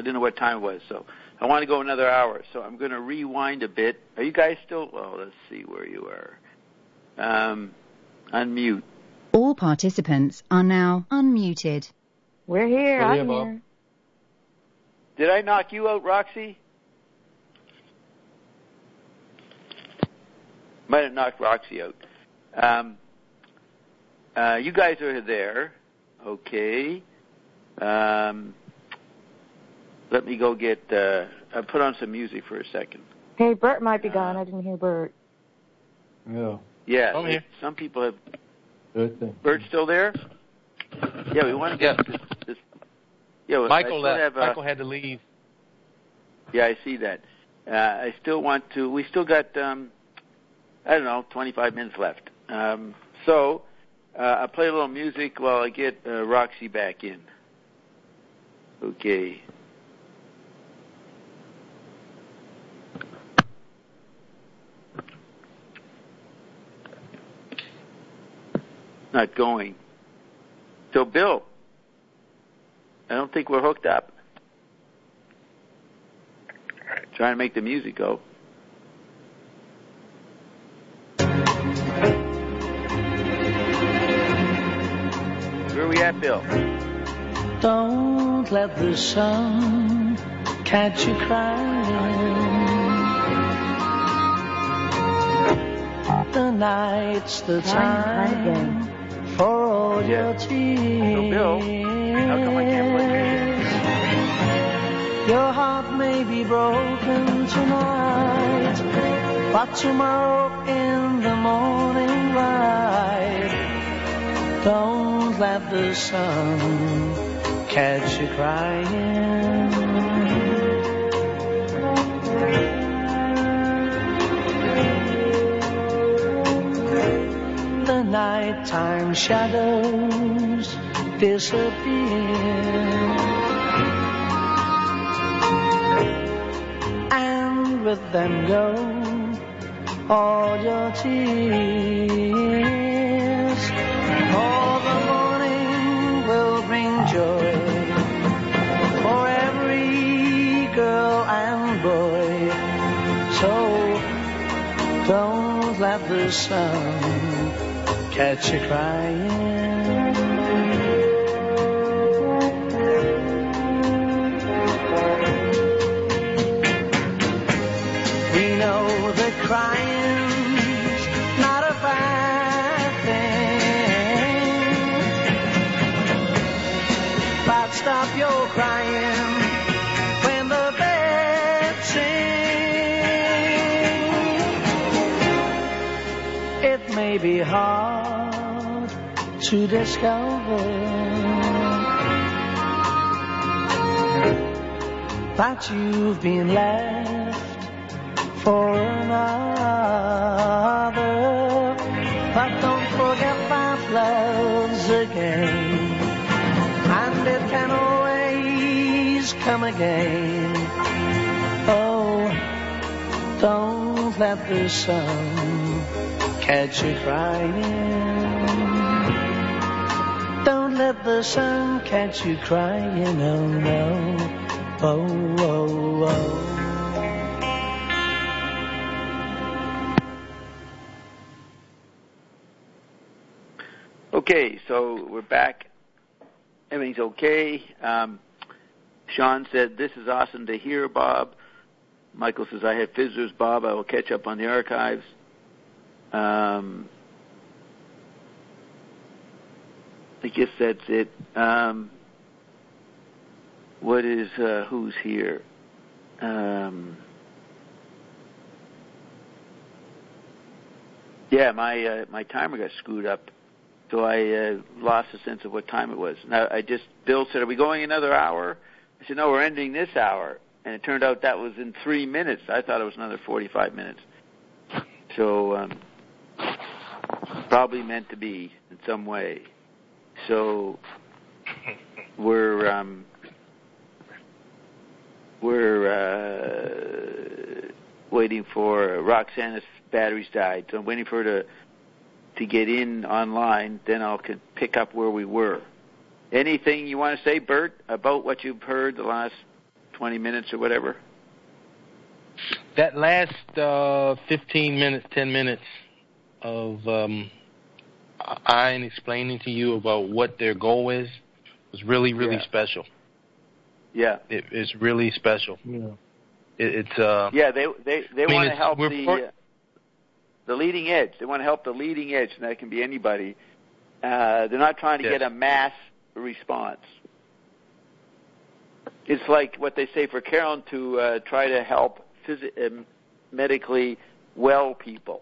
didn't know what time it was. So I want to go another hour. So I'm going to rewind a bit. Are you guys still? Well, let's see where you are. Unmute. All participants are now unmuted. We're here. I'm here. Did I knock you out, Roxy? Might have knocked Roxy out. You guys are there. Okay. Let me go get... I'll put on some music for a second. Hey, Bert might be gone. I didn't hear Bert. Yeah. Yeah. I'm here. Some people have... Good thing. Bert's still there? Yeah, we want to get this... Yeah, well, Michael left. Michael had to leave. Yeah, I see that. I still want to... We still got, 25 minutes left. So I'll play a little music while I get Roxy back in. Okay. Not going. So, Bill, I don't think we're hooked up. Trying to make the music go. Where are we at, Bill? Don't let the sun catch you crying. The night's the time for all your tears. So, Bill, how come I can't play music? Your heart may be broken tonight, but tomorrow in the morning light, don't let the sun catch you crying. The nighttime shadows disappear, and with them go all your tears. For the morning will bring joy for every girl and boy. So don't let the sun catch you crying. We know that crying's not a bad thing, but stop your crying when the birds sing. It may be hard to discover, but you've been left for another. But don't forget that love's a game, and it can always come again. Oh, don't let the sun catch you crying. Don't let the sun catch you crying, oh no. Oh, oh, oh. Okay, so we're back. Everything's okay. Sean said, this is awesome to hear, Bob. Michael says, I have visitors, Bob. I will catch up on the archives. I guess that's it. What is, who's here? Yeah, my timer got screwed up, so I lost a sense of what time it was. Now, Bill said, are we going another hour? I said, no, we're ending this hour. And it turned out that was in 3 minutes. I thought it was another 45 minutes. So, probably meant to be in some way. So, we're waiting for Roxana's batteries died. So I'm waiting for her to get in online. Then I'll pick up where we were. Anything you want to say, Bert, about what you've heard the last 20 minutes or whatever? That last 15 minutes, 10 minutes of Ian explaining to you about what their goal is was really, really special. Yeah. It's really special. Yeah. They want to help the leading edge. They want to help the leading edge, and that can be anybody. They're not trying to get a mass response. It's like what they say for Carolyn to try to help medically well people.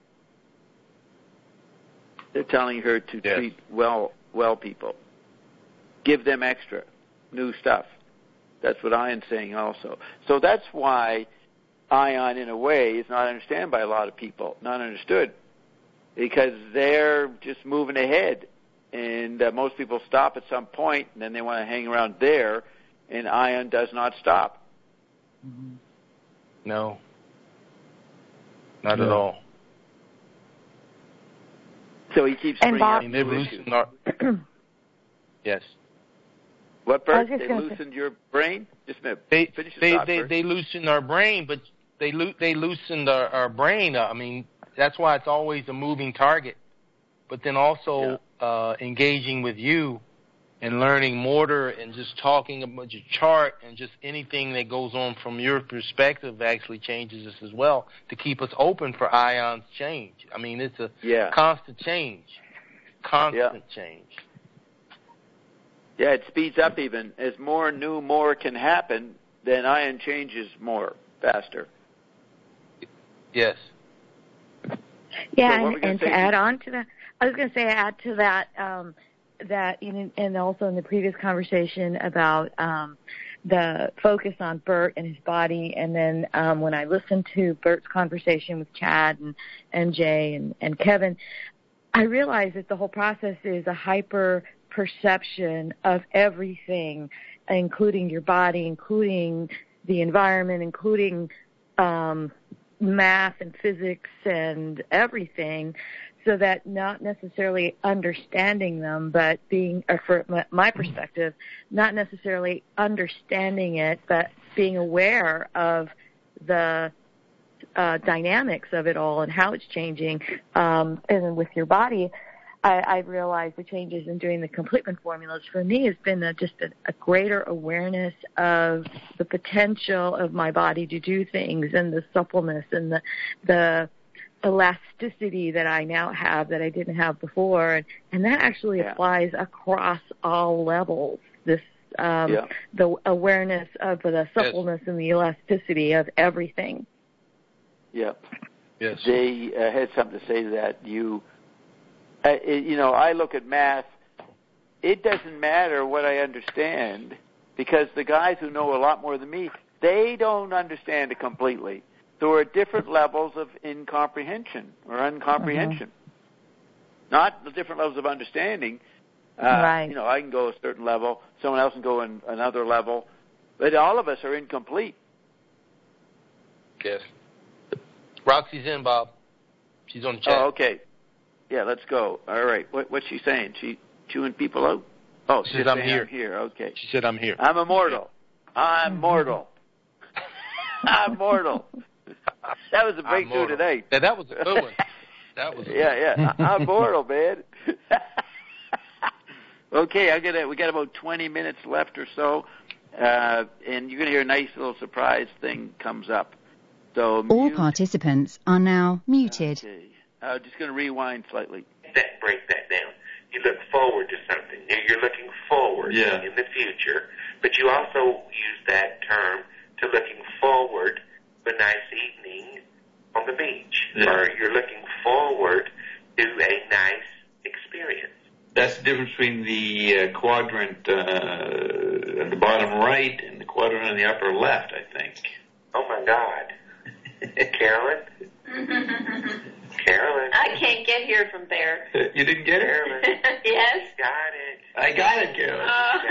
They're telling her to treat well people. Give them extra new stuff. That's what Ian's saying also. So that's why Ion, in a way, is not understood by a lot of people. Not understood. Because they're just moving ahead. And most people stop at some point, and then they want to hang around there, and Ion does not stop. Mm-hmm. No. Not at all. So he keeps bringing up new issues. Yes. What, Bert? They loosened your brain? Just a minute. Finish the thought, Bert. They loosened our brain, but they loosened our brain. I mean, that's why it's always a moving target. But then also engaging with you and learning mortar and just talking about your chart and just anything that goes on from your perspective actually changes us as well to keep us open for Ion's change. I mean, it's a constant change. Constant change. Yeah, it speeds up even. As more can happen, then Ion changes more, faster. Yes. Yeah, so and to add on to that, I was going to say add to that, and also in the previous conversation about the focus on Bert and his body, and then when I listened to Bert's conversation with Chad and Jay and Kevin, I realized that the whole process is a hyper perception of everything, including your body, including the environment, including math and physics and everything, so that not necessarily understanding them, but being, or from my perspective, not necessarily understanding it, but being aware of the dynamics of it all and how it's changing. And then with your body, I realized the changes in doing the completement formulas for me has been just a greater awareness of the potential of my body to do things, and the suppleness and the elasticity that I now have that I didn't have before, and that actually applies across all levels. This the awareness of the suppleness and the elasticity of everything. Yep. Yes. They had something to say to that. I look at math. It doesn't matter what I understand, because the guys who know a lot more than me, they don't understand it completely. So we're at different levels of incomprehension or uncomprehension. Not the different levels of understanding. Right. I can go a certain level, someone else can go in another level, but all of us are incomplete. Yes. Roxy's in, Bob. She's on the chat. Oh, okay. Yeah, let's go. All right. What's she saying? She chewing people out? Oh, she said I'm here. I'm here. Okay. She said I'm here. I'm immortal. I'm mortal. I'm mortal. That was a breakthrough today. Yeah, that was a good one. That was. I'm mortal, man. Okay, we got about 20 minutes left or so, and you're gonna hear a nice little surprise thing comes up. So all participants are now muted. Okay. I'm just going to rewind slightly. Break that down. You look forward to something. You're looking forward in the future, but you also use that term to looking forward to a nice evening on the beach, or you're looking forward to a nice experience. That's the difference between the quadrant at the bottom right and the quadrant on the upper left, I think. Oh, my God. Carolyn? Carolyn. I can't get here from there. You didn't get it? Carolyn. Yes. Got it. I got it, Carolyn.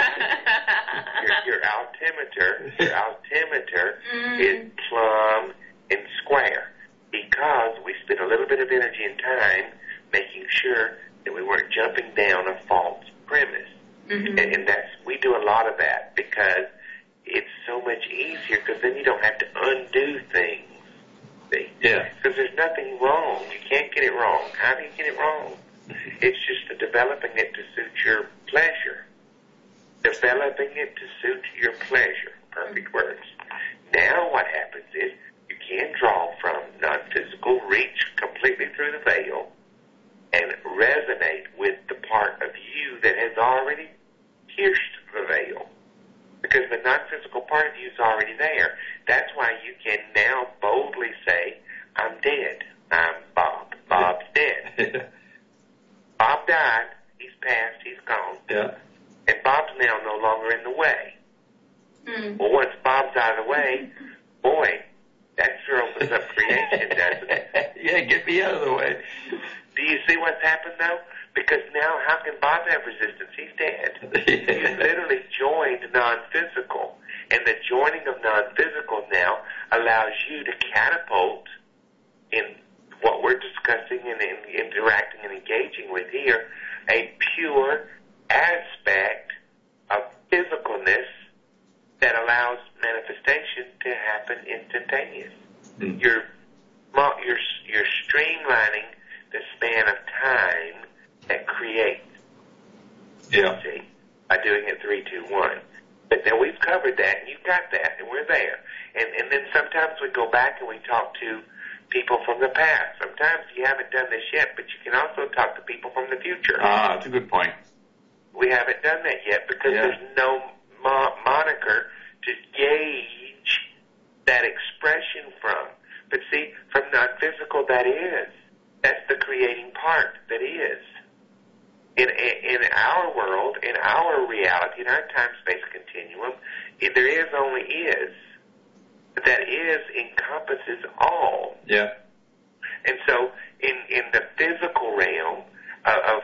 Your altimeter is plumb and square, because we spent a little bit of energy and time making sure that we weren't jumping down a false premise. Mm-hmm. And we do a lot of that, because it's so much easier because then you don't have to undo things. See? Yeah. Because there's nothing wrong. You can't get it wrong. How do you get it wrong? It's just developing it to suit your pleasure. Developing it to suit your pleasure. Perfect words. Now what happens is you can draw from non-physical, reach completely through the veil, and resonate with the part of you that has already pierced the veil. Because the non-physical part of you is already there. That's why you can now boldly say, I'm dead. I'm Bob. Bob's dead. Bob died. He's passed. He's gone. Yeah. And Bob's now no longer in the way. Well, once Bob's out of the way, boy, that sure opens up creation, doesn't it? Yeah, get me out of the way. Do you see what's happened, though? Because now, how can Bob have resistance? He's dead. You literally joined non-physical. And the joining of non-physical now allows you to catapult in what we're discussing and interacting and engaging with here, a pure aspect of physicalness that allows manifestation to happen instantaneous. You're streamlining the span of time that creates. Yeah. See, by doing it 3, 2, 1. But now we've covered that, and you've got that, and we're there. And then sometimes we go back and we talk to people from the past. Sometimes you haven't done this yet, but you can also talk to people from the future. Ah, that's a good point. We haven't done that yet because there's no moniker to gauge that expression from. But see, from non-physical, that's the creating part that is. In our world, in our reality, in our time-space continuum, there is only is. But that is encompasses all. Yeah. And so, in the physical realm of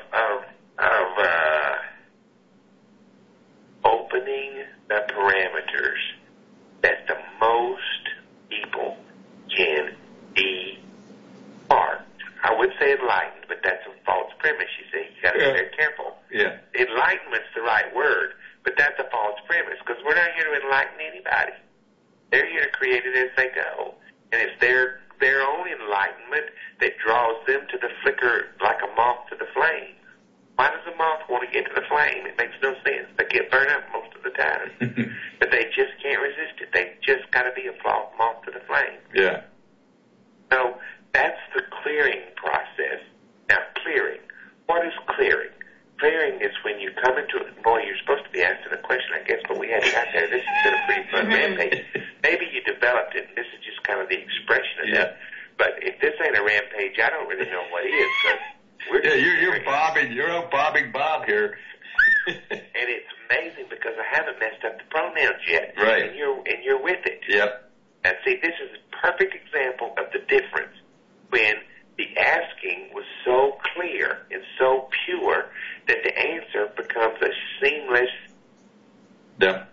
opening the parameters that the most people can be part. I would say enlightened, but that's a false premise. You see, you got to be very careful. Yeah. Enlightenment's the right word, but that's a false premise because we're not here to enlighten anybody. They're here to create it as they go, and it's their own enlightenment that draws them to the flicker like a moth to the flame. Why does a moth want to get to the flame? It makes no sense. They get burned up most of the time, but they just can't resist it. They just got to be a moth to the flame. Yeah. So that's the clearing process. Now, clearing. What is clearing? Clearing is when you come into it. Boy, you're supposed to be asking a question, I guess, but we hadn't got there. This has been a pretty fun rampage. Maybe you developed it, and this is just kind of the expression of it. But if this ain't a rampage, I don't really know what is. You're bobbing. You're out bobbing Bob here. And it's amazing because I haven't messed up the pronouns yet. Right. And you're with it. Yep. And see, this is a perfect example of the difference when the asking was so clear and so pure that the answer becomes a seamless. Yeah.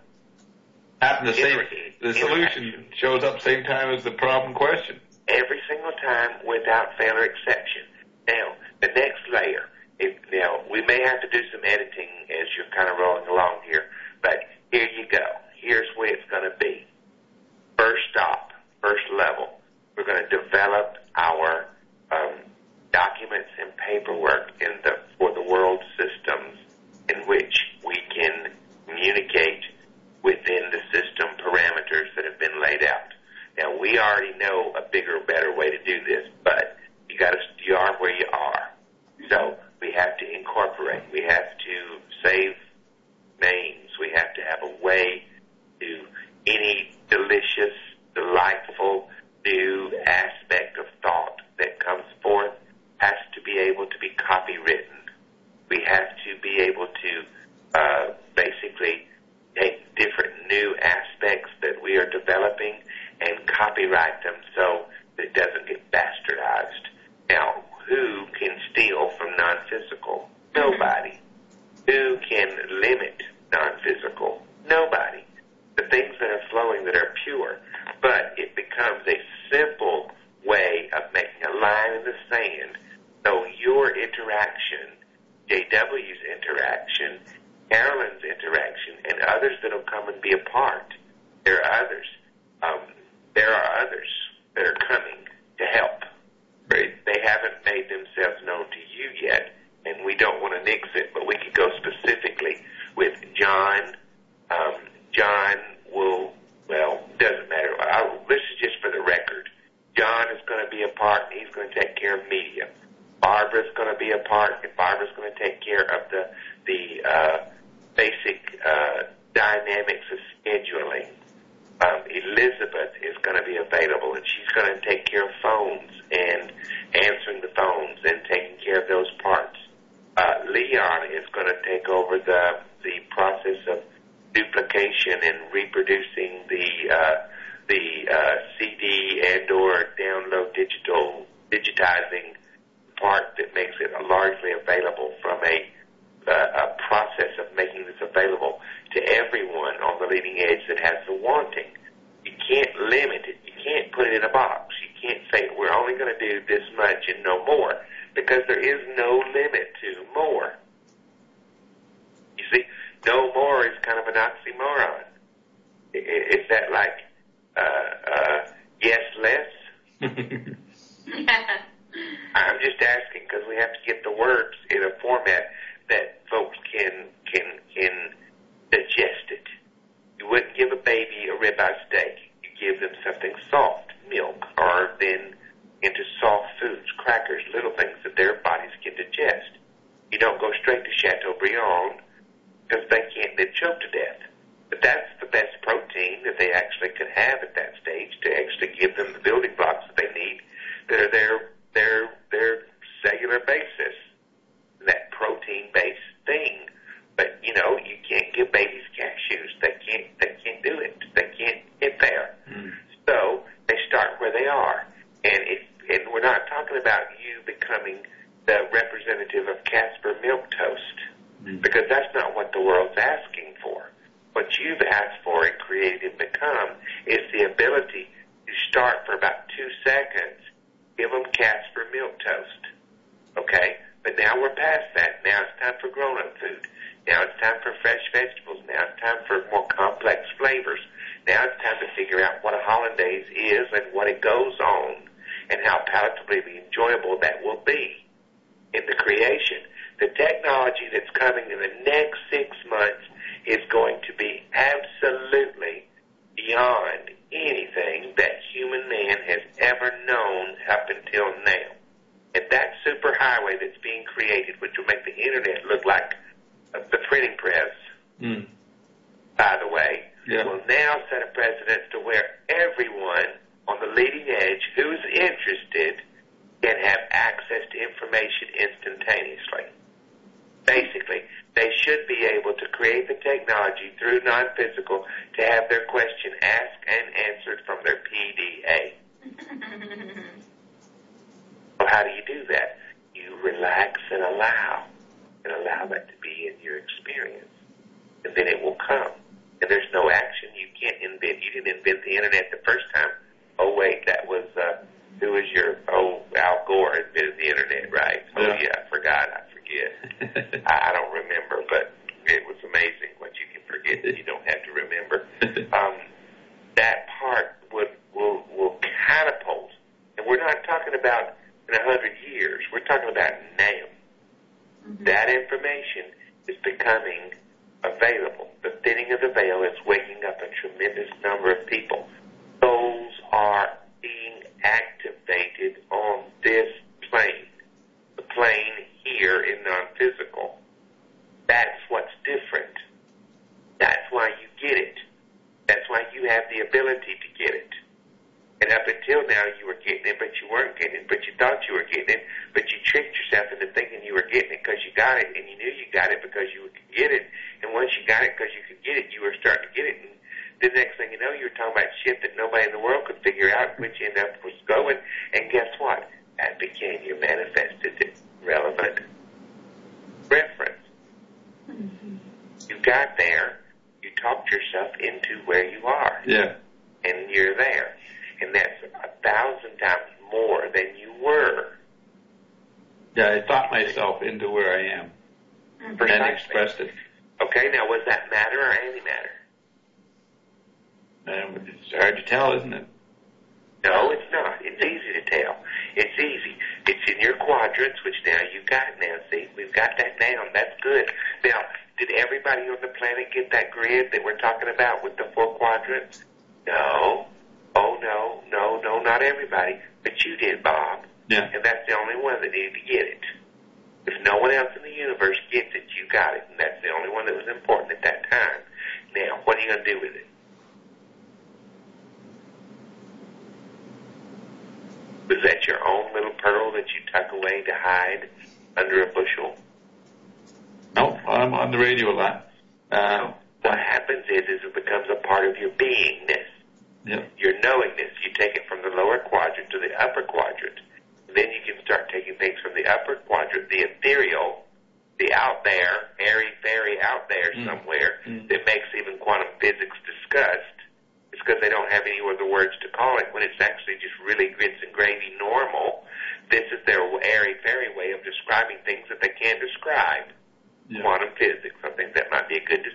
The solution shows up same time as the problem question. Every single time without fail or exception. Now, the next layer. Now, we may have to do some editing as you're kind of rolling along here, but here you go. Here's where it's going to be. First stop, first level. We're going to develop our documents and paperwork for the world systems in which we can communicate within the system parameters that have been laid out. Now, we already know a bigger, better way to do this, but you are where you are. So we have to incorporate. We have to save names. We have to have a way to any delicious, delightful, new aspect of thought that comes forth has to be able to be copywritten. We have to be able to basically take different new aspects that we are developing and copyright them so that it doesn't get bastardized. Now, who can steal from non-physical? Nobody. Who can limit non-physical? Nobody. The things that are flowing that are pure. But it becomes a simple way of making a line in the sand. So your interaction, JW's interaction, Carolyn's interaction, and others that will come and be a part There are others. There are others that are coming to help. Right. They haven't made themselves known to you yet, and we don't want to nix it, but we could go specifically with John. John will, well, doesn't matter. This is just for the record. John is going to be a part, and he's going to take care of media. Barbara's going to be a part, and Barbara's going to take care of the basic dynamics of scheduling. Elizabeth is going to be available, and she's going to take care of phones and answering the phones and taking care of those parts. Leon is going to take over the process of duplication and reproducing the CD and or download digitizing part that makes it largely available from a process of making this available to everyone on the leading edge that has the wanting. You can't limit it. You can't put it in a box. You can't say, we're only going to do this much and no more, because there is no limit to more. You see, no more is kind of an oxymoron. Is that like yes, less? I'm just asking because we have to get the words in a format that folks can digest it. You wouldn't give a baby a ribeye steak. You give them something soft, milk, or then into soft foods, crackers, little things that their bodies can digest. You don't go straight to Chateaubriand because they'd choke to death. But that's the best protein that they actually could have at that stage to actually give them the building blocks that they need that are their cellular basis, that protein-based thing. But, you know, you can't give babies cashews. They can't do it. They can't get there. So they start where they are. And we're not talking about you becoming the representative of Casper Milk Toast, because that's not what the world's asking for. What you've asked for and created and become is the ability to start for about 2 seconds, give them Casper Milk Toast, okay? But now we're past that. Now it's time for grown-up food. Now it's time for fresh vegetables. Now it's time for more complex flavors. Now it's time to figure out what a hollandaise is and what it goes on and how palatably enjoyable that will be in the creation. The technology that's coming in the next 6 months is going to be absolutely beyond anything that human man has ever known up until now. And that superhighway that's being created, which will make the internet look like the printing press, by the way, will now set a precedent to where everyone on the leading edge who's interested can have access to information instantaneously. Basically, they should be able to create the technology through non-physical to have their question asked and answered from their PDA. So how do you do that? You relax and allow that to be in your experience. And then it will come. And there's no action. You can't invent. You didn't invent the internet the first time. Oh, wait, that was, who was your, Al Gore invented the internet, right? Oh, yeah, I forget. I don't remember, but it was amazing what you can forget that you don't have to remember. That part will catapult. And we're not talking about in 100 years. We're talking about now. That information is becoming available. The thinning of the veil is waking up a tremendous number of people. Souls are being activated on this plane, the plane here in non-physical. That's what's different. That's why you get it. That's why you have the ability to get it. And up until now, you were getting it, but you weren't getting it, but you thought you were getting it, but you tricked yourself into thinking you were getting it because you got it, and you knew you got it because you could get it. And once you got it because you could get it, you were starting to get it. And the next thing you know, you were talking about shit that nobody in the world could figure out, which you ended up was going. And guess what? That became your manifested relevant reference. You got there. You talked yourself into where you are. Yeah. And you're there. And that's 1,000 times more than you were. Yeah, I thought myself into where I am. Precisely. And expressed it. Okay, now was that matter or antimatter? It's hard to tell, isn't it? No, it's not. It's easy to tell. It's easy. It's in your quadrants, which now you got now. See, we've got that down. That's good. Now, did everybody on the planet get that grid that we're talking about with the 4 quadrants? No. Oh, no, not everybody. But you did, Bob. Yeah. And that's the only one that needed to get it. If no one else in the universe gets it, you got it. And that's the only one that was important at that time. Now, what are you going to do with it? Was that your own little pearl that you tuck away to hide under a bushel? No, I'm on the radio a lot. What happens is it becomes a part of your beingness, your knowingness. You take it from the lower quadrant to the upper quadrant. Then you can start taking things from the upper quadrant, the ethereal, the out there, airy-fairy out there somewhere that makes even quantum physics disgust. It's because they don't have any other words to call it when it's actually just really grits and gravy normal. This is their airy-fairy way of describing things that they can't describe. Yeah. Quantum physics. I think that might be a good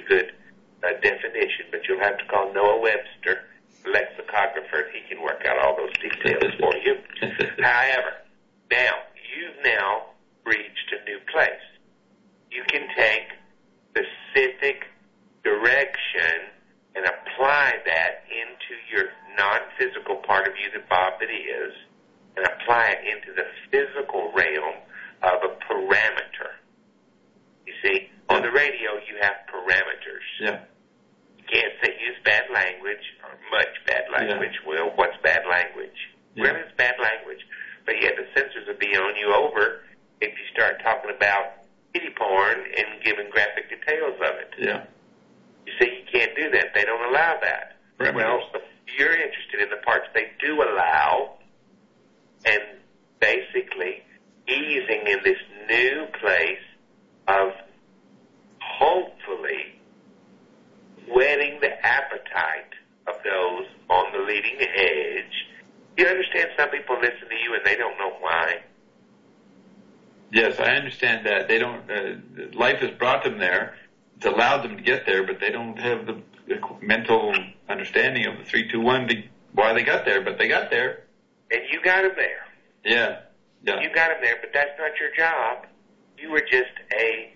definition, but you'll have to call Noah Webster, lexicographer, and he can work out all those details for you. However, you've now reached a new place. You can take specific direction and apply that into your non-physical part of you, the Bob that is, and apply it into the physical realm of a parameter. You see, on the radio you have parameters. Yeah. You can't use bad language or much bad language. Yeah. Well, what's bad language? Yeah. Well, it's bad language. But yet the censors will be on you over if you start talking about kitty porn and giving graphic details of it. Yeah. You see, you can't do that. They don't allow that. Right. Well, you're interested in the parts they do allow, and basically easing in this new place of hopefully whetting the appetite of those on the leading edge. You understand some people listen to you and they don't know why? Yes, I understand that. They don't, life has brought them there. It's allowed them to get there, but they don't have the mental understanding of the 3-2-1 why they got there, but they got there. And you got them there. Yeah. You got them there, but that's not your job. You were just a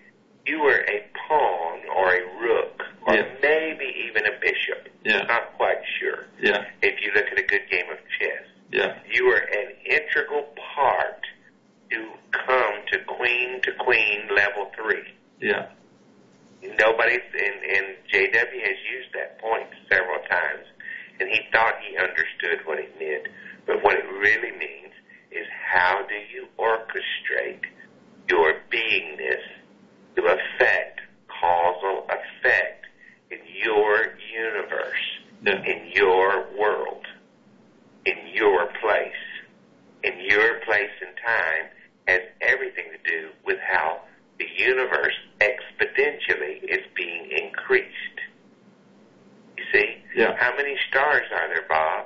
pawn or a rook or maybe even a bishop. Yeah. Not quite sure. Yeah. If you look at a good game of chess. Yeah. You were an integral part to come to queen level 3. Yeah. Nobody's, and J.W. has used that point several times, and he thought he understood what it meant. But what it really means is how do you orchestrate your beingness to affect causal effect in your universe, in your world, in your place. In your place and time has everything to do with how the universe exponentially is being increased. You see? Yeah. How many stars are there, Bob?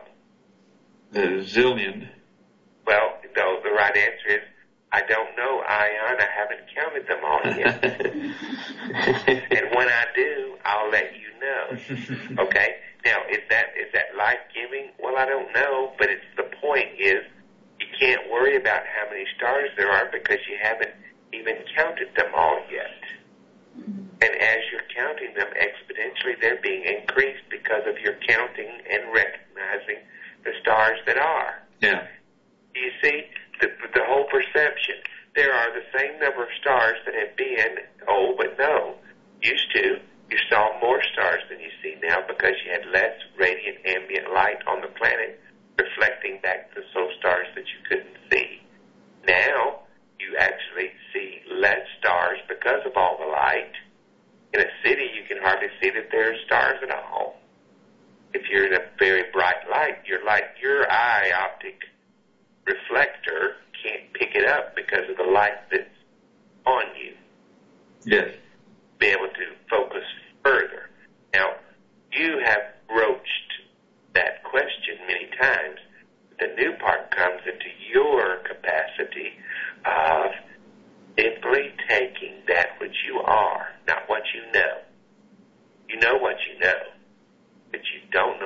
A zillion. Well, no, the right answer is, I don't know, Ion. I haven't counted them all yet. And when I do, I'll let you know. Okay? Now, is that life-giving? Well, I don't know, but the point is, you can't worry about how many stars there are because you haven't even counted them all yet. And as you're counting them exponentially, they're being increased because of your counting and recognizing the stars that are. Yeah. You see, the whole perception. There are the same number of stars that have been, but no. Used to, you saw more stars than you see now because you had less radiant ambient light on the planet reflecting back to the soul stars that you couldn't see. Now, you actually see less stars because of all the light. In a city, you can hardly see that there are stars at all. If you're in a very bright light, your eye optic reflector can't pick it up because of the light that's on you. Yes. Be able to focus further. Now, you have broached that question many times. The new part comes into your capacity of simply taking that which you are, not what you know. You know what you know, but you don't know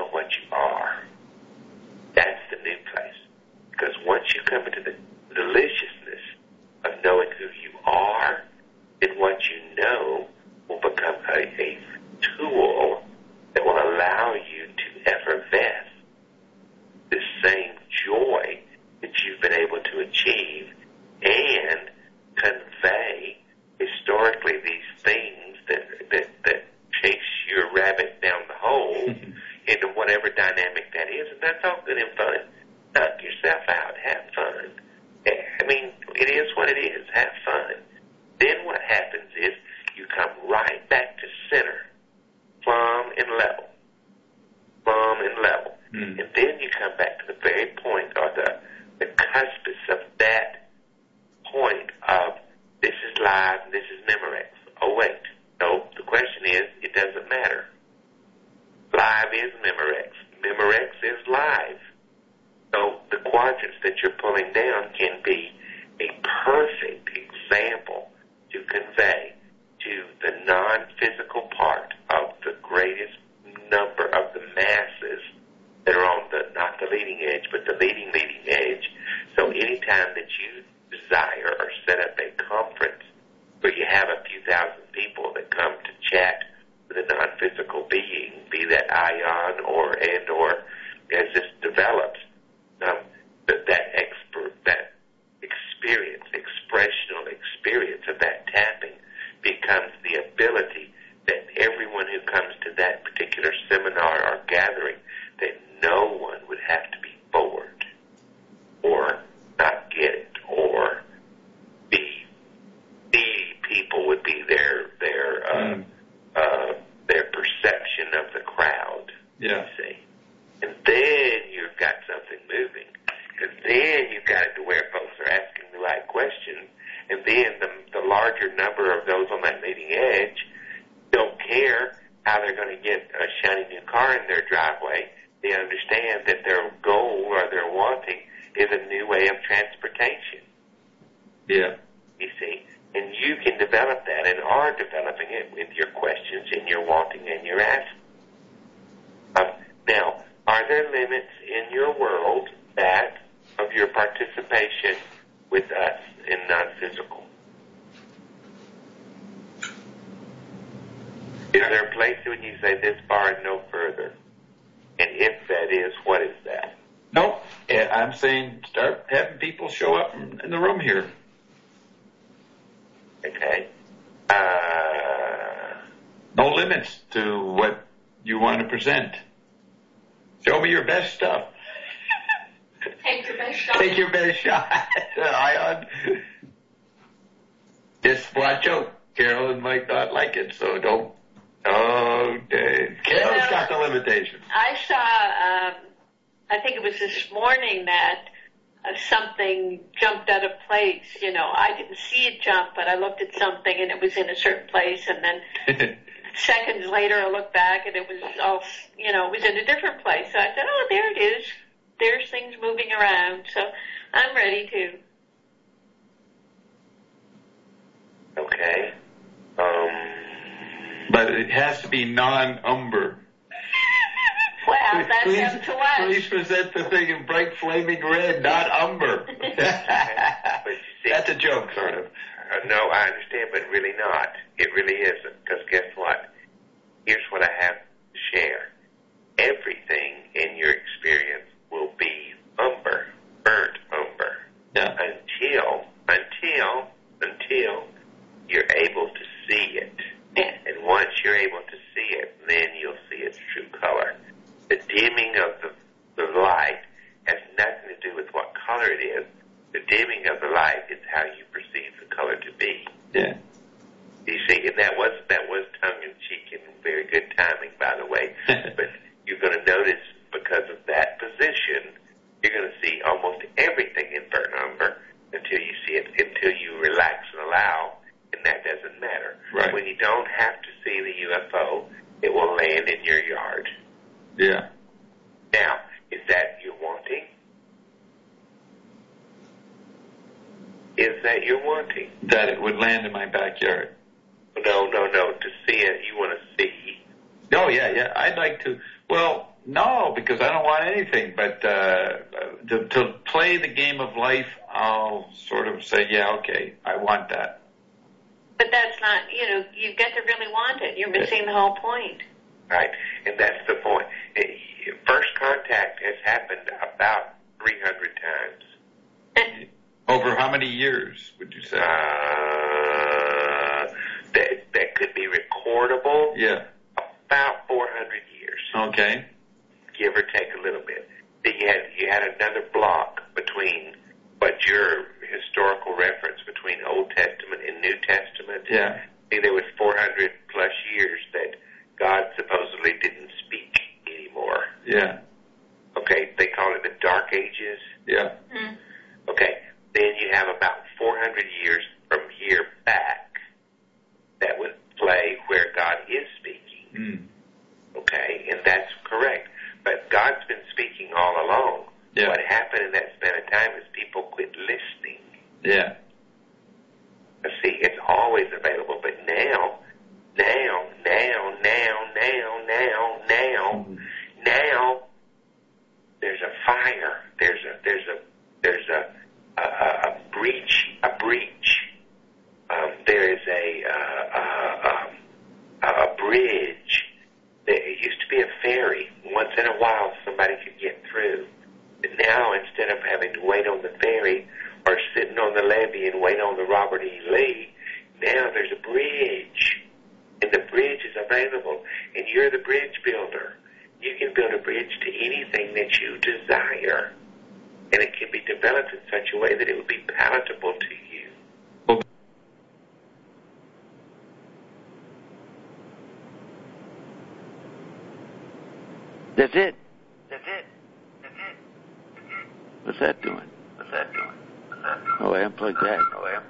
dynamic that is, and that's all good and fun. Knock yourself out. Have fun. I mean, it is what it is. Have fun. Then what happens is you come right back to center, plumb and level. Plumb and level. Mm. And then you come back to the very point, or the cuspis of that point of this is live and this is Memorex. Oh, wait. No, the question is, it doesn't matter. Live is Memorex. Memorex is live. So the quadrants that you're pulling down can be a perfect example to convey to the non-physical part of the greatest number of the masses that are on the, not the leading edge, but the leading edge. So anytime that you desire or set up a conference where you have a few thousand people that come to chat with a non-physical being, be that ion or as this develops, that experience, expressional experience of that tapping becomes the ability that everyone who comes to that particular seminar or gathering, that no one would have to be bored or not get it or be needy. People would be their perception of the crowd. Yeah. You see, and then you've got something moving. Because then you've got it to where folks are asking the right questions, and then the larger number of those on that leading edge don't care how they're going to get a shiny new car in their driveway. They understand that their goal or their wanting is a new way of transportation. Yeah. You see? And you can develop that and are developing it with your questions and your wanting and your asking. Now, are there limits in your world that of your participation with us in non-physical? Is there a place when you say this far and no further? And if that is, what is that? Nope. I'm saying start having people show up in the room here. Okay. No limits to what you want to present. Show me your best stuff. Take your best shot. Take your best shot. Ion. Just watch out. Carolyn might not like it, so don't. Oh, Dave. Carolyn's got the limitations. I saw, I think it was this morning that something jumped out of place. You know, I didn't see it jump, but I looked at something and it was in a certain place, and then seconds later I looked back and it was all, you know, it was in a different place. So I said, oh, there it is. There's things moving around. So I'm ready to. Okay. But it has to be non-umber. Well, that's up to us. Please present the thing in bright flaming red, not umber. But you see, that's a joke, sort of. No, I understand, but really not. It really isn't, because guess what? Here's what I have to share. Everything in your experience will be umber, burnt umber, until you're able to see it. And once you're able to see it, then you'll see its true color. The dimming of the light has nothing to do with what color it is. The dimming of the light is how you perceive the color to be. Yeah. You see, and that was tongue-in-cheek and very good timing, by the way. But you're going to notice, because of that position, you're going to see almost everything in burnt umber until you see it, until you relax and allow, and that doesn't matter. Right. When you don't have to see the UFO, it will land in your yard. Yeah. Now, is that your wanting? Is that your wanting? That it would land in my backyard. No. To see it, you want to see. Oh, yeah. I'd like to. Well, no, because I don't want anything. But to play the game of life, I'll sort of say, yeah, okay, I want that. But that's not, you've got to really want it. You're missing the whole point. Right, and that's the point. First contact has happened about 300 times. Over how many years, would you say? That could be recordable. Yeah. About 400 years. Okay. give or take a little bit. Then you had another block between what your historical reference between Old Testament and New Testament. Yeah. See, there was 400 plus years that God supposedly didn't speak anymore. Yeah. Okay, they call it the Dark Ages. Yeah. Mm. Okay, then you have about 400 years from here back that would play where God is speaking. Mm. Okay, and that's correct. But God's been speaking all along. Yeah. What happened in that span of time is people quit listening. Yeah. See, it's always available, but now, there's a fire. There's a breach. There is a bridge. It used to be a ferry. Once in a while, somebody could get through. But now, instead of having to wait on the ferry or sitting on the levee and wait on the Robert E. Lee, now there's a bridge. And the bridge is available. And you're the bridge builder. You can build a bridge to anything that you desire. And it can be developed in such a way that it would be palatable to you. That's it. What's that doing? Oh, I unplugged that.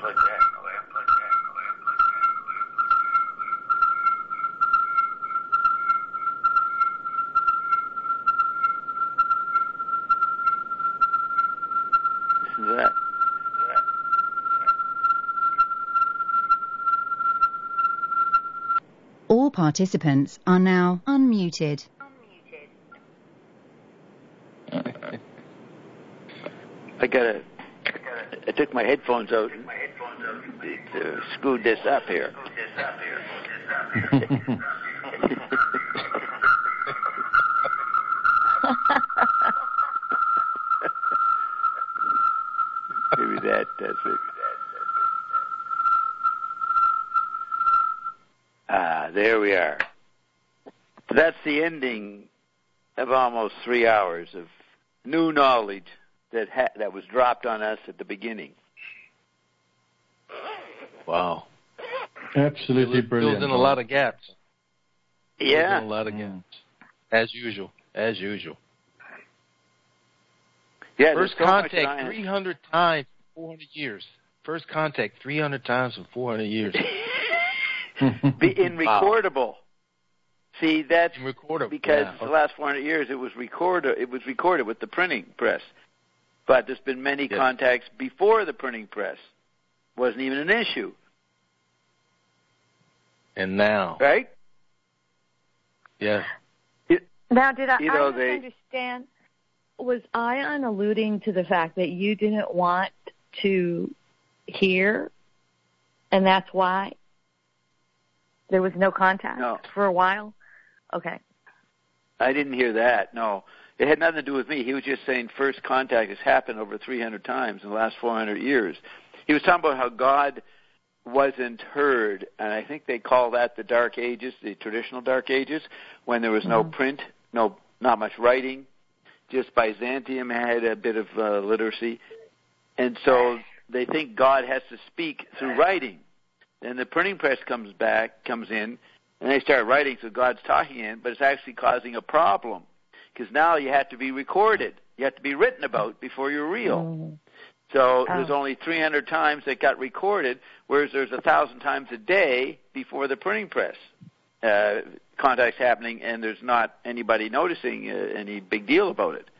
Listen to that. All participants are now unmuted. I took my headphones out and screwed this up here. Maybe that does it. There we are. So that's the ending of almost 3 hours of new knowledge that was dropped on us at the beginning. Wow. Absolutely brilliant. Fills in a lot of gaps. Yeah. A lot of gaps. As usual. Yeah. First contact 300 times in 400 years. First contact 300 times in 400 years. In recordable. Wow. See, that's because the last 400 years it was recorded with the printing press. But there's been many contacts before the printing press. Wasn't even an issue. And now. Right? Yeah. Now, did I understand? Was Ion alluding to the fact that you didn't want to hear, and that's why there was no contact for a while? Okay. I didn't hear that, no. It had nothing to do with me. He was just saying first contact has happened over 300 times in the last 400 years. He was talking about how God wasn't heard, and I think they call that the Dark Ages, the traditional Dark Ages, when there was no print, not much writing. Just Byzantium had a bit of literacy. And so they think God has to speak through writing. Then the printing press comes in, and they start writing, so God's talking in, but it's actually causing a problem. Because now you have to be recorded. You have to be written about before you're real. So there's only 300 times that got recorded, whereas there's 1,000 times a day before the printing press. Contacts happening, and there's not anybody noticing any big deal about it.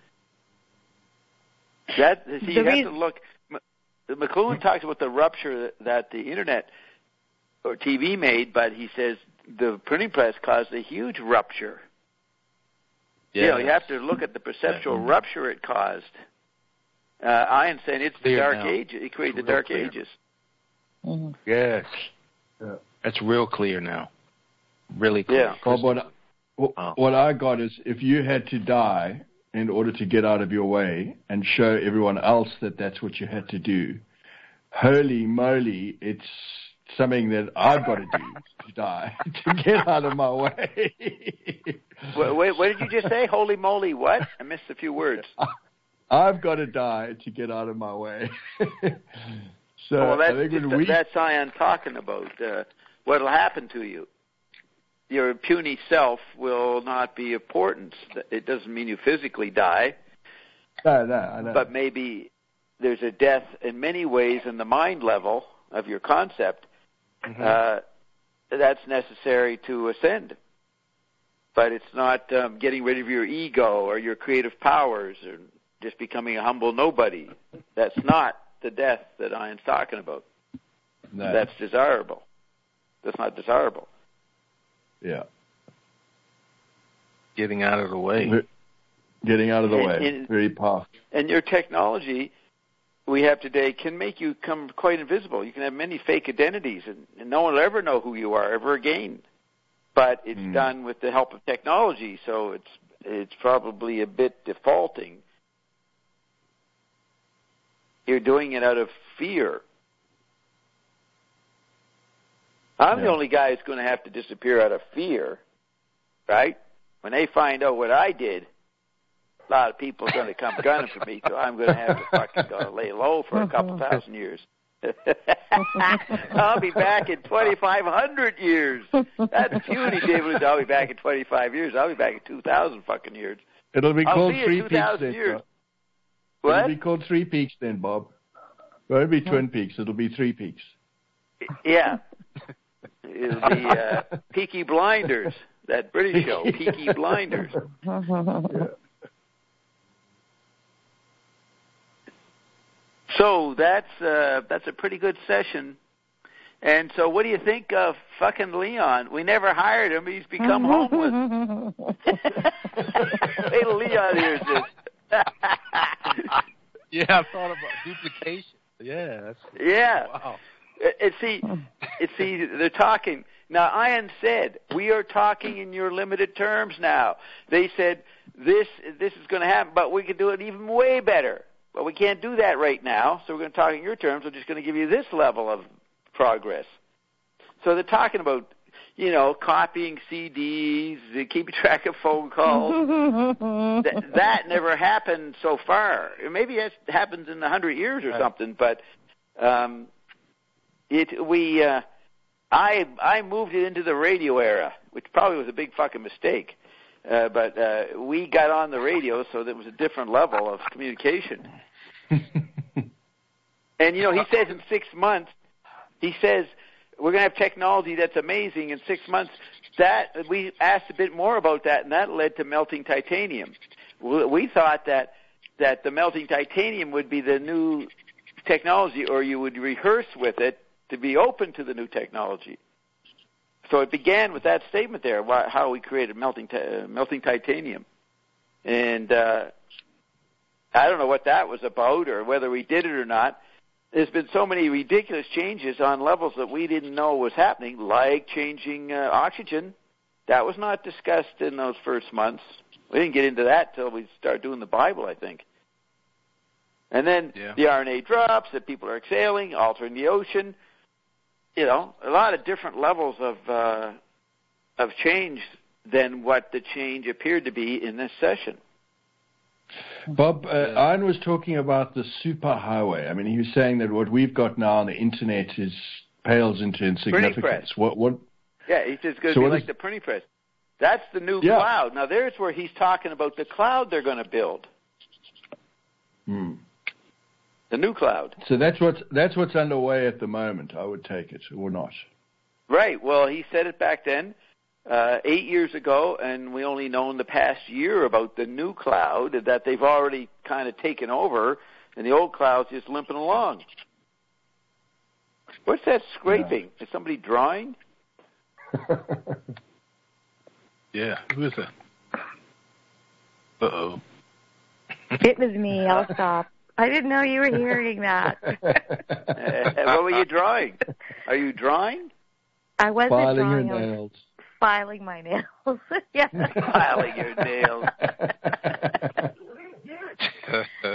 You have to look. McLuhan talks about the rupture that the Internet or TV made, but he says the printing press caused a huge rupture. Yeah, you have to look at the perceptual rupture it caused. I'm saying it's the Dark Ages. It created the Dark Ages. Mm-hmm. Yes. Yeah. That's real clear now. Really clear. Yeah. What I got is if you had to die in order to get out of your way and show everyone else that that's what you had to do, holy moly, it's something that I've got to do to die to get out of my way. What did you just say? Holy moly, what? I missed a few words. I've got to die to get out of my way. So that's Ian talking about. What will happen to you? Your puny self will not be importance. It doesn't mean you physically die. No, I know. But maybe there's a death in many ways in the mind level of your concept. That's necessary to ascend. But it's not getting rid of your ego or your creative powers or just becoming a humble nobody. That's not the death that Ian's talking about. No. That's desirable. That's not desirable. Yeah. Getting out of the way. Getting out of the way. Very powerful. And your technology we have today can make you come quite invisible. You can have many fake identities, and no one will ever know who you are ever again. But it's done with the help of technology, so it's probably a bit defaulting. You're doing it out of fear. I'm the only guy who's going to have to disappear out of fear, right? When they find out what I did, a lot of people are going to come gunning for me, so I'm going to have to fucking lay low for a couple thousand years. I'll be back in 2,500 years. That's puny, David. I'll be back in 25 years. I'll be back in 2,000 fucking years. It'll be called Three Peaks then. What? It'll be called Three Peaks then, Bob. Well, it'll be Twin Peaks. It'll be Three Peaks. Yeah. It'll be Peaky Blinders, that British show, Peaky Blinders. Yeah. So that's a pretty good session. And so what do you think of fucking Leon? We never hired him. He's become homeless. Wait till Leon hears this. Yeah, I thought about duplication. Yeah. Wow. See, they're talking. Now, Ian said, we are talking in your limited terms now. They said, this is going to happen, but we can do it even way better. But we can't do that right now, so we're going to talk in your terms. We're just going to give you this level of progress. So they're talking about, copying CDs, keeping track of phone calls. That never happened so far. Maybe it happens in 100 years or something, but I moved it into the radio era, which probably was a big fucking mistake. But we got on the radio, so there was a different level of communication. And, he says in 6 months, he says, we're going to have technology that's amazing in 6 months. That we asked a bit more about that, and that led to melting titanium. We thought that the melting titanium would be the new technology, or you would rehearse with it to be open to the new technology. So it began with that statement there, how we created melting titanium. And I don't know what that was about or whether we did it or not. There's been so many ridiculous changes on levels that we didn't know was happening, like changing oxygen. That was not discussed in those first months. We didn't get into that till we started doing the Bible, I think. And then the RNA drops that people are exhaling, altering the ocean. A lot of different levels of change than what the change appeared to be in this session. Bob, Ian was talking about the superhighway. I mean, he was saying that what we've got now on the internet pales into insignificance. What? Yeah, he says it's going to be like the printing press. That's the new cloud. Now, there's where he's talking about the cloud they're going to build. The new cloud. So that's what's underway at the moment, I would take it, or not. Right. Well, he said it back then, 8 years ago, and we only know in the past year about the new cloud that they've already kind of taken over, and the old cloud's just limping along. What's that scraping? Is somebody drawing? Yeah. Who is that? Uh-oh. It was me. I'll stop. I didn't know you were hearing that. What were you drawing? Are you drawing? I wasn't filing drawing. Your nails. Filing my nails. Yeah. Filing your nails.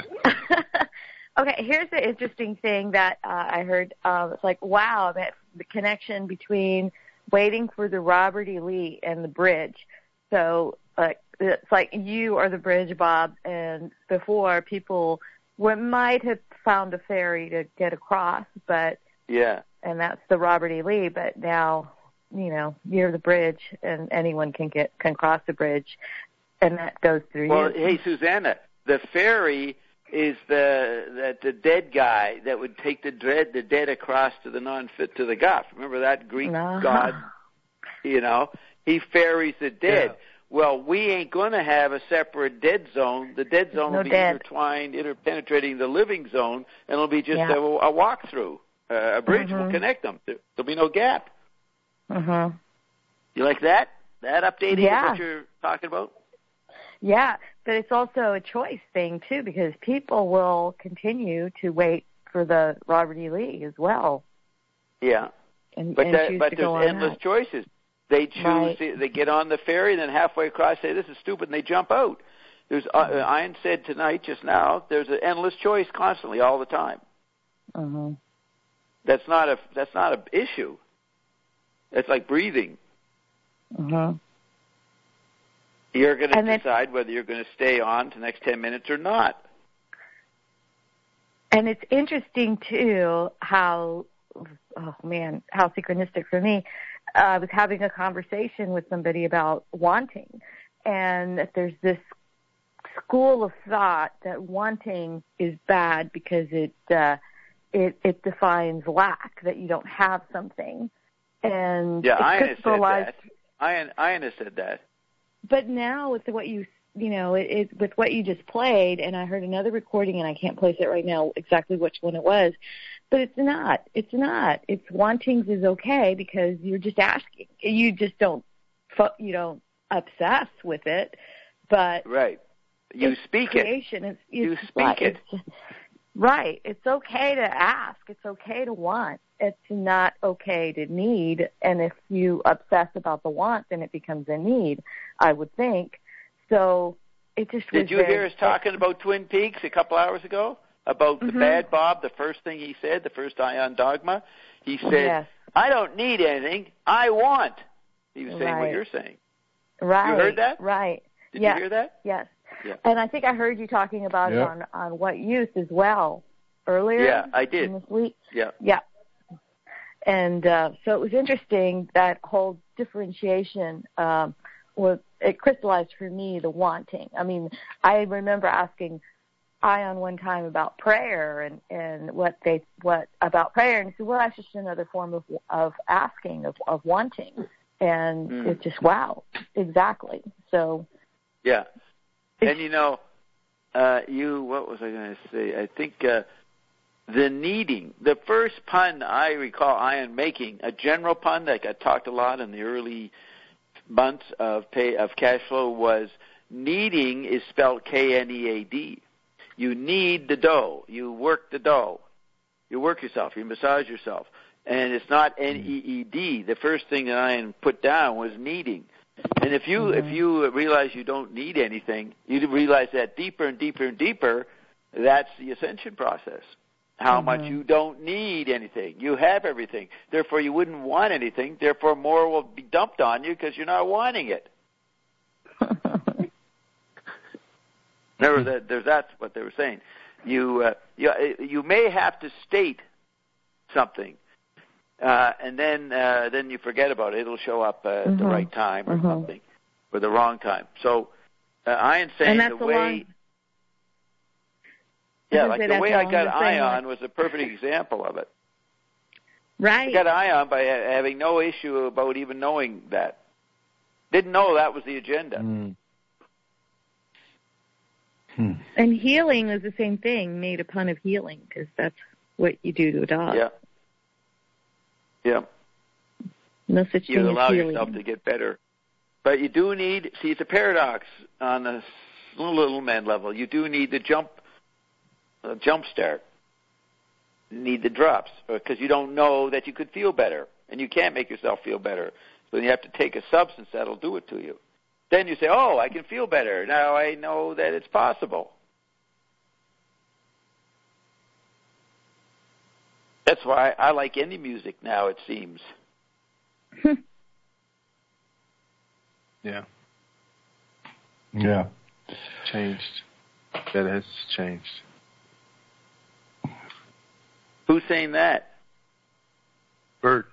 Okay, here's the interesting thing that I heard. It's like, wow, the connection between waiting for the Robert E. Lee and the bridge. So it's like you are the bridge, Bob, and before people might have found a ferry to get across, but and that's the Robert E. Lee. But now, you're the bridge, and anyone can cross the bridge, and that goes through you. Well, hey, Susanna, the ferry is the dead guy that would take the dead across to the non-fit to the Gulf. Remember that Greek god? He ferries the dead. Yeah. Well, we ain't going to have a separate dead zone. The dead zone will be intertwined, interpenetrating the living zone, and it'll be just a walk-through. A bridge will connect them. There'll be no gap. Mm-hmm. You like that? That updating is what you're talking about? Yeah, but it's also a choice thing, too, because people will continue to wait for the Robert E. Lee as well. Yeah, but there's endless choices. They choose, they get on the ferry, and then halfway across say, this is stupid, and they jump out. There's, Ian said tonight, just now, there's an endless choice constantly, all the time. Mm-hmm. That's not an issue. It's like breathing. Mm-hmm. You're going to decide whether you're going to stay on to the next 10 minutes or not. And it's interesting, too, how synchronistic for me. I was having a conversation with somebody about wanting, and that there's this school of thought that wanting is bad because it defines lack, that you don't have something. And Ian said that. Ian said that. But now with what you with what you just played, and I heard another recording, and I can't place it right now exactly which one it was, but it's not. It's wantings is okay because you're just asking. You just don't obsess with it, but you speak creation. it. You speak it. Right. It's okay to ask. It's okay to want. It's not okay to need. And if you obsess about the want, then it becomes a need, I would think. So it just Did you hear us talking about Twin Peaks a couple hours ago? About the bad Bob, the first thing he said, the first Ion Dogma? He said, I don't need anything. I want. He was saying what you're saying. Right. You heard that? Right. Did you hear that? Yes. Yeah. And I think I heard you talking about it on What Youth as well earlier. Yeah, I did. This week. Yeah. Yeah. And so it was interesting, that whole differentiation it crystallized for me the wanting. I mean, I remember asking Ion one time about prayer and what about prayer, and he said, well, that's just another form of asking, of wanting. And it's just, wow, exactly. So. Yeah. And what was I going to say? I think the needing, the first pun I recall Ian making, a general pun that got talked a lot in the early months of cash flow, was needing is spelled K-N-E-A-D. You need the dough. You work the dough. You work yourself. You massage yourself. And it's not N-E-E-D. The first thing that Ian put down was needing. And if you realize you don't need anything, you realize that deeper and deeper and deeper, that's the ascension process. How much you don't need anything. You have everything. Therefore, you wouldn't want anything. Therefore, more will be dumped on you because you're not wanting it. Remember, that's what they were saying. You may have to state something. And then you forget about it. It'll show up at the right time or something, or the wrong time. So Ian's saying the way, the way I got Ion was a perfect example of it. Right. I got Ion by having no issue about even knowing that. Didn't know that was the agenda. And healing is the same thing, made a pun of healing, because that's what you do to a dog. Yeah. Yeah. No such thing as healing. You allow yourself to get better. But you do need, it's a paradox on the little man level. You do need the jump start. You need the drops, because you don't know that you could feel better, and you can't make yourself feel better. So you have to take a substance that'll do it to you. Then you say, oh, I can feel better. Now I know that it's possible. That's why I like indie music now, it seems. Yeah. Yeah. Changed. That has changed. Who's saying that? Bert.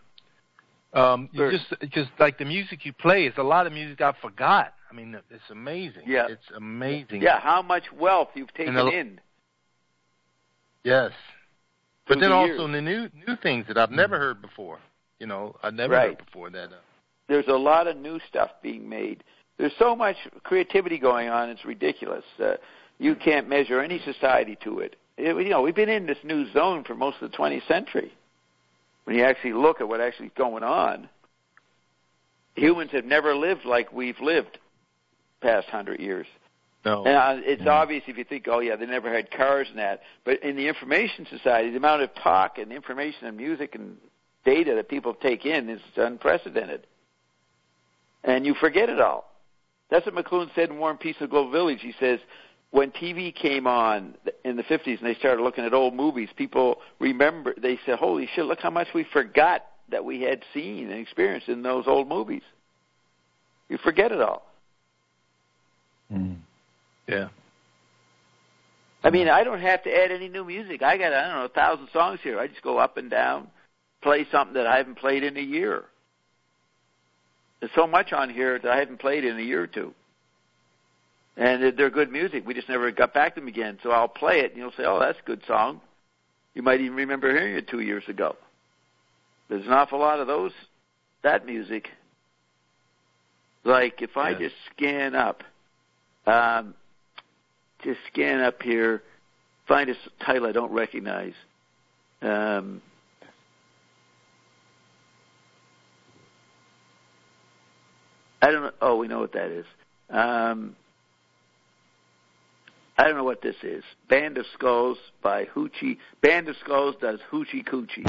Just like the music you play, it's a lot of music I forgot. I mean, it's amazing. Yeah. It's amazing. Yeah, how much wealth you've taken in. Yes. But then also the new things that I've never heard before. You know, I've never heard before that. There's a lot of new stuff being made. There's so much creativity going on, it's ridiculous. You can't measure any society to it. We've been in this new zone for most of the 20th century. When you actually look at what actually is going on, humans have never lived like we've lived past 100 years. No. And it's obvious if you think, they never had cars and that. But in the information society, the amount of talk and information and music and data that people take in is unprecedented. And you forget it all. That's what McLuhan said in War and Peace in the Global Village. He says, when TV came on in the 50s and they started looking at old movies, people remember, they said, holy shit, look how much we forgot that we had seen and experienced in those old movies. You forget it all. Yeah. I mean, I don't have to add any new music. I got, 1,000 songs here. I just go up and down, play something that I haven't played in a year. There's so much on here that I haven't played in a year or two. And they're good music. We just never got back to them again. So I'll play it, and you'll say, oh, that's a good song. You might even remember hearing it 2 years ago. There's an awful lot of that music. Like, if I just scan up here, find a title I don't recognize. I don't know. Oh, we know what that is. I don't know what this is. Band of Skulls by Hoochie. Band of Skulls does Hoochie Coochie.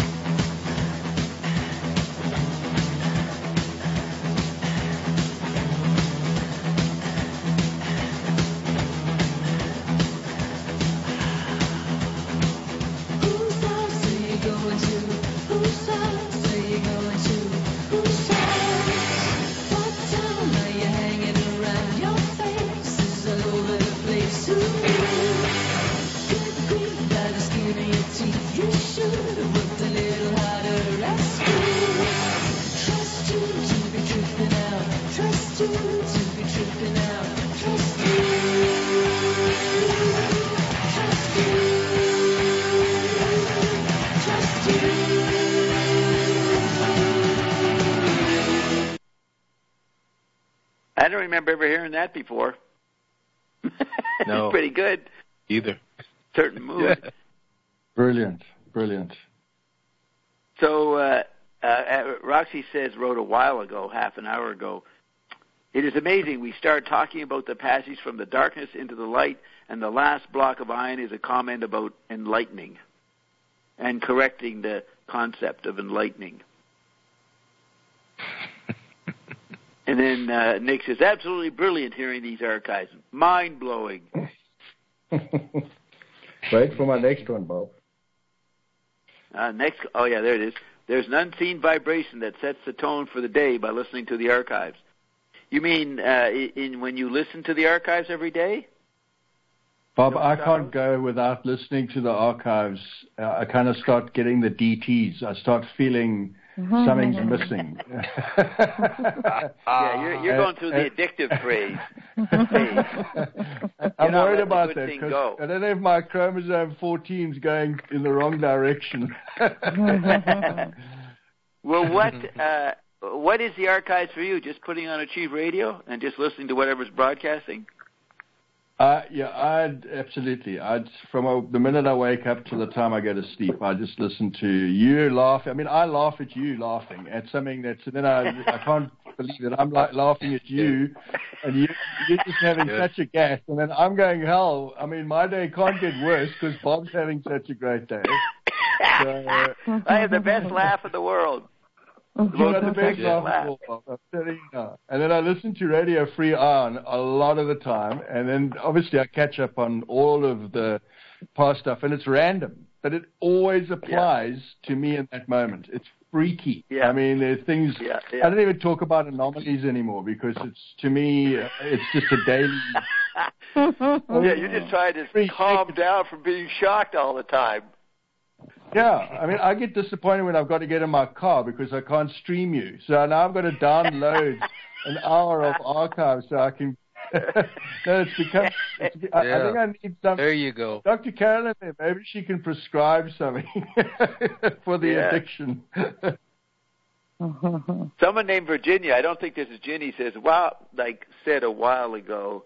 I don't remember ever hearing that before. No. Pretty good. Either. Certain mood. Yeah. Brilliant. So, Roxy wrote a while ago, half an hour ago, it is amazing. We start talking about the passage from the darkness into the light, and the last block of iron is a comment about enlightening and correcting the concept of enlightening. And then Nick says, absolutely brilliant hearing these archives. Mind-blowing. Wait for my next one, Bob. There it is. There's an unseen vibration that sets the tone for the day by listening to the archives. You mean when you listen to the archives every day? Bob, I can't go without listening to the archives. I kind of start getting the DTs. I start feeling something's missing. You're going through the addictive phase. I'm worried about that because I don't know if my chromosome 14 is going in the wrong direction. Well, what is the archives for you? Just putting on Achieve Radio and just listening to whatever's broadcasting? Absolutely. From the minute I wake up to the time I go to sleep, I just listen to you laugh. I mean, I laugh at you laughing at something then I can't believe that I'm laughing at you, and you're just having such a gas, and then I'm going, hell, I mean, my day can't get worse because Bob's having such a great day. So, I have the best laugh in the world. You got the best laugh in the world, I'm telling you now. And then I listen to Radio Free On a lot of the time, and then obviously I catch up on all of the past stuff, and it's random. but it always applies to me in that moment. It's freaky. Yeah. I mean, there are things. Yeah. I don't even talk about anomalies anymore because to me, it's just a daily. Yeah, you're just trying to calm down from being shocked all the time. Yeah, I mean, I get disappointed when I've got to get in my car because I can't stream you. So now I've got to download an hour of archive so I can. No, it's become. I think I need some. There you go. Dr. Carolyn, maybe she can prescribe something for the addiction. Someone named Virginia, I don't think this is Ginny, said a while ago.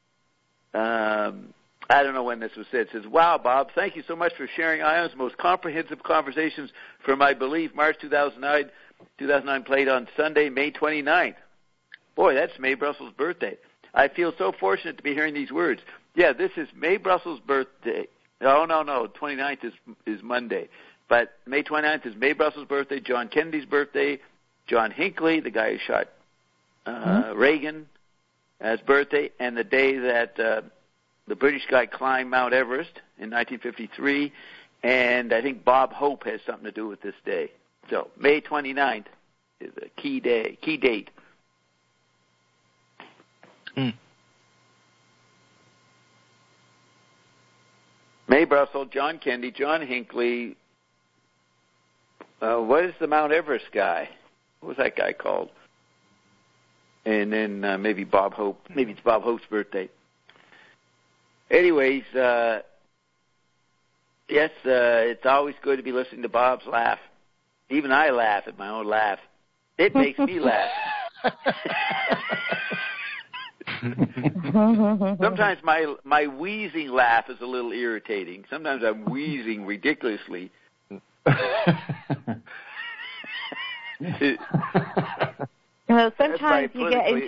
I don't know when this was said. It says, "Wow, Bob, thank you so much for sharing ION's most comprehensive conversations for my belief. March 2009 played on Sunday, May 29th. Boy, that's Mae Brussels' birthday. I feel so fortunate to be hearing these words. Yeah, this is Mae Brussels' birthday. Oh, no, 29th is Monday. But May 29th is Mae Brussels' birthday, John Kennedy's birthday, John Hinckley, the guy who shot Reagan, his birthday, and the day that the British guy climbed Mount Everest in 1953, and I think Bob Hope has something to do with this day. So May 29th is a key date. Mae Brussels, John Kennedy, John Hinckley. What is the Mount Everest guy? What was that guy called? And then maybe Bob Hope. Maybe it's Bob Hope's birthday. Anyways, yes, it's always good to be listening to Bob's laugh. Even I laugh at my own laugh. It makes me laugh. Sometimes my wheezing laugh is a little irritating. Sometimes I'm wheezing ridiculously. Sometimes you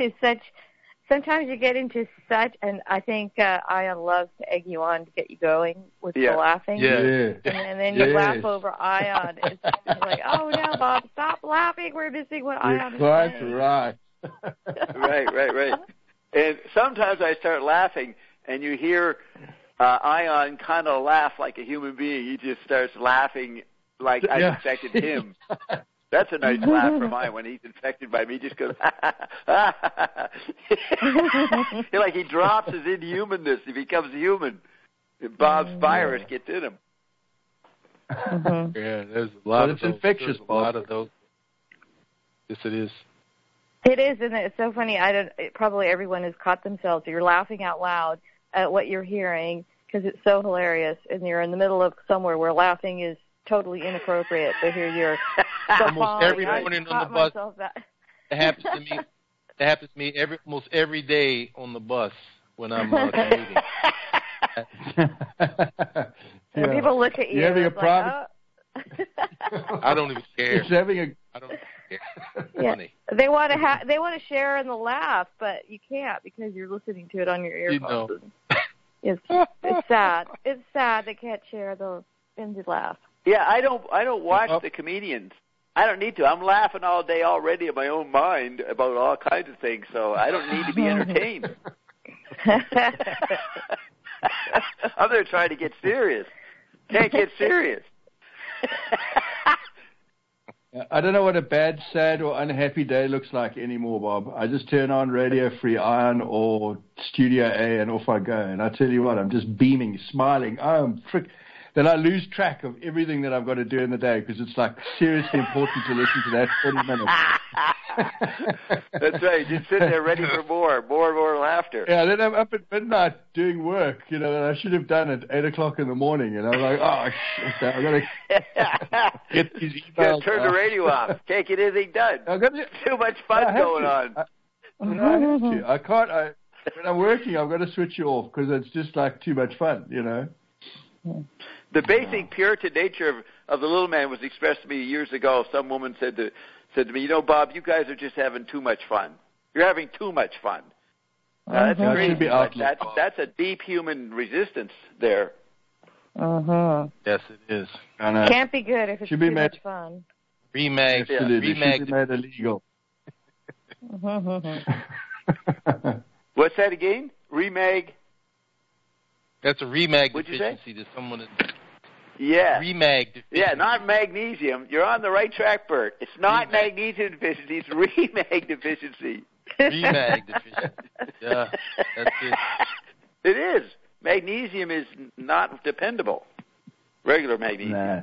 get into such, and I think Ion loves to egg you on to get you going with the laughing. Yeah. And then you laugh over Ion. It's like, oh no, Bob, stop laughing. We're missing what Ion is saying. Right. Right. And sometimes I start laughing, and you hear Ion kind of laugh like a human being. He just starts laughing like I infected him. That's a nice laugh from Ion when he's infected by me. He just goes, like he drops his inhumanness. He becomes human. Bob's virus gets in him. Yeah, there's a lot of those. It's infectious, Bob. A lot of those. Yes, it is. It is, and it's so funny. Probably everyone has caught themselves. You're laughing out loud at what you're hearing because it's so hilarious, and you're in the middle of somewhere where laughing is totally inappropriate. So here you're. Almost every morning on the bus. It happens to me. It happens to me almost every day on the bus when I'm commuting. And people look at you. You're having a problem. I don't even care. It's having a. I don't even care. Funny. They want to share in the laugh, but you can't because you're listening to it on your earphones. You know. It's sad. It's sad they can't share in the laugh. Yeah, I don't watch the comedians. I don't need to. I'm laughing all day already in my own mind about all kinds of things, so I don't need to be entertained. I'm there trying to get serious. Can't get serious. I don't know what a bad, sad, or unhappy day looks like anymore, Bob. I just turn on Radio Free Iron or Studio A and off I go. And I tell you what, I'm just beaming, smiling. Then I lose track of everything that I've got to do in the day because it's like seriously important to listen to that 40 minutes. That's right. Just sitting there ready for more and more laughter. Yeah, then I'm up at midnight doing work, that I should have done at 8 o'clock in the morning. And I'm like, oh, shit, I've got to get these emails. Turn the radio off. Can't get anything done. Too much fun going on. I have to. I can't. When I'm working, I've got to switch you off because it's just like too much fun, The basic Puritan nature of the little man was expressed to me years ago. Some woman said to me, Bob, you guys are just having too much fun. You're having too much fun. That's crazy. That's a deep human resistance there. Yes, it is. Can't be good if it's too much fun. Remag. Absolutely. Should be made illegal. What's that again? Remag? That's a remag deficiency to someone. Yeah. Remag deficiency. Yeah, not magnesium. You're on the right track, Bert. It's not magnesium deficiency. It's remag deficiency. Remag deficiency. Yeah, that's it. It is. Magnesium is not dependable. Regular magnesium. Nah.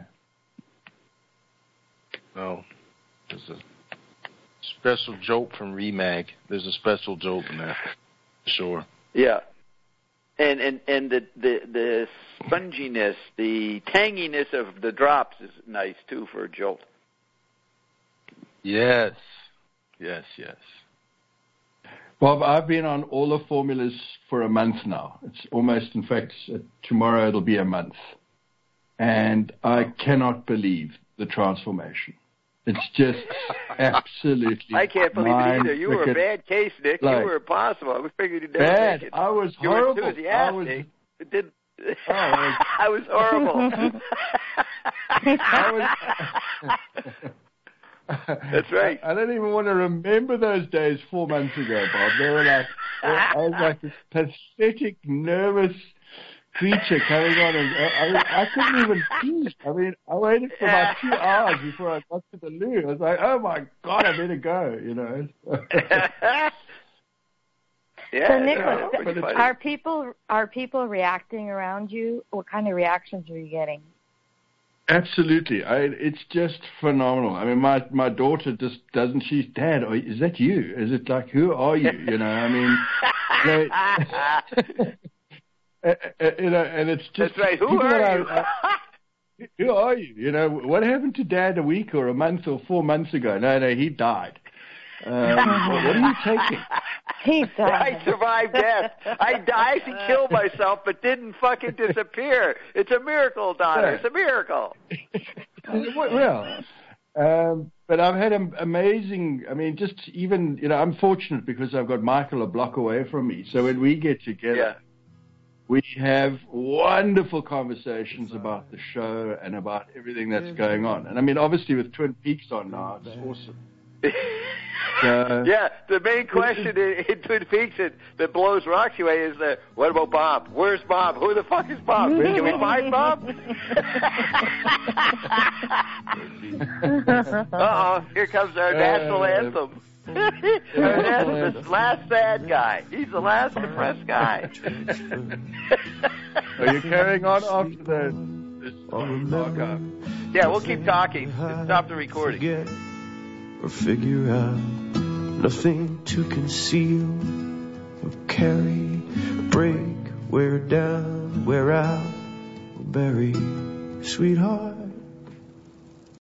No. There's a special jolt from Remag. There's a special jolt in there. Sure. Yeah. And the sponginess, the tanginess of the drops is nice too for a jolt. Yes. Yes, yes. Bob, I've been on all the formulas for a month now. It's almost, in fact, tomorrow it'll be a month. And I cannot believe the transformation. It's just absolutely. I can't believe it either. You were a bad case, Nick. Like, you were impossible. We figured you'd never bad. make it. I was you horrible. Were enthusiastic. I was horrible. That's right. I don't even want to remember those days 4 months ago, Bob. They were like, I was like this pathetic, nervous creature coming on, and I couldn't even see. I mean, I waited for about 2 hours before I got to the loo. I was like, oh my God, I better go, you know. Yeah, so Nicholas, are people reacting around you? What kind of reactions are you getting? Absolutely. It's just phenomenal. I mean, my daughter just doesn't, she's, Dad, is that you? Is it like, who are you? You know, I mean, you know, and it's just. That's right. Who are you? Who are you? You know, what happened to Dad a week or a month or 4 months ago? No, he died. What are you taking? He died. I survived death. I actually killed myself, but didn't fucking disappear. It's a miracle, Donna. It's a miracle. Well, but I've had amazing. I mean, just even, you know, I'm fortunate because I've got Michael a block away from me. So when we get together, we have wonderful conversations about the show and about everything that's going on. And I mean, obviously with Twin Peaks on now, it's awesome. Yeah, the main question in Twin Peaks that blows Roxy away is, what about Bob? Where's Bob? Who the fuck is Bob? Can we find Bob? Uh-oh, here comes our national anthem. That's the last sad guy. He's the last depressed guy. Are you carrying on after this archive? Yeah, we'll keep talking. Stop the recording. Or figure out nothing to conceal or carry, break, wear down, wear out, or bury, sweetheart.